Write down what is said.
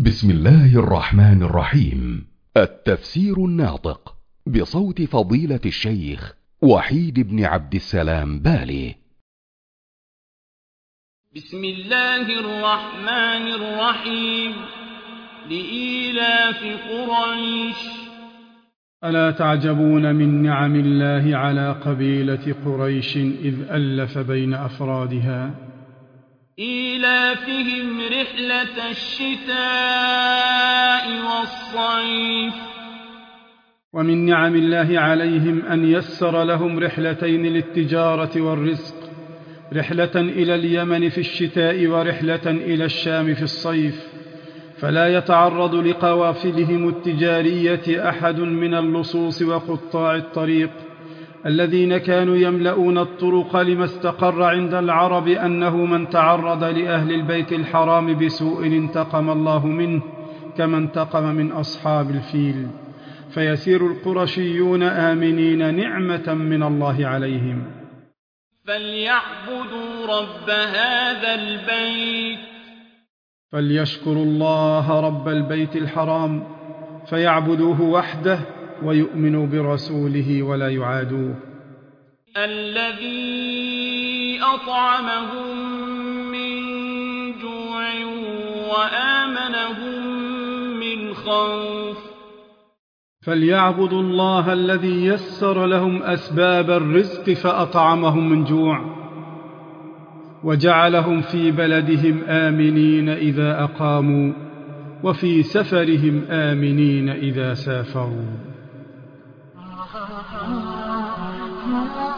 بسم الله الرحمن الرحيم. التفسير الناطق بصوت فضيلة الشيخ وحيد بن عبد السلام بالي. بسم الله الرحمن الرحيم. لإيلاف قريش. ألا تعجبون من نعم الله على قبيلة قريش إذ ألف بين أفرادها؟ إيلافهم رحلة الشتاء والصيف. ومن نعم الله عليهم أن يسر لهم رحلتين للتجارة والرزق، رحلة إلى اليمن في الشتاء ورحلة إلى الشام في الصيف، فلا يتعرض لقوافلهم التجارية أحد من اللصوص وقطاع الطريق الذين كانوا يملؤون الطرق، لما استقر عند العرب أنه من تعرض لأهل البيت الحرام بسوء انتقم الله منه كما انتقم من أصحاب الفيل، فيسير القرشيون آمنين نعمة من الله عليهم. فليعبدوا رب هذا البيت. فليشكروا الله رب البيت الحرام، فيعبدوه وحده ويؤمنوا برسوله ولا يعادوه. الذي أطعمهم من جوع وآمنهم من خوف. فليعبدوا الله الذي يسر لهم أسباب الرزق فأطعمهم من جوع، وجعلهم في بلدهم آمنين إذا أقاموا، وفي سفرهم آمنين إذا سافروا.